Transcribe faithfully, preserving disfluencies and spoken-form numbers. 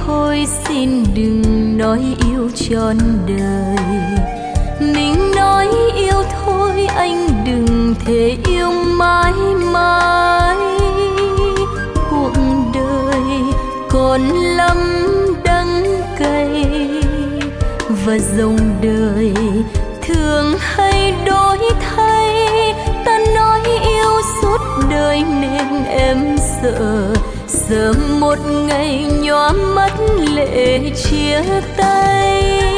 thôi xin đừng nói yêu trọn đời. Mình nói yêu thôi anh đừng thể yêu mãi mãi. Cuộc đời còn lắm đắng cay và dòng đời thường hay đổi thay. Ta nói yêu suốt đời nên em sợ, sợ một ngày nhóa mắt lệ chia tay.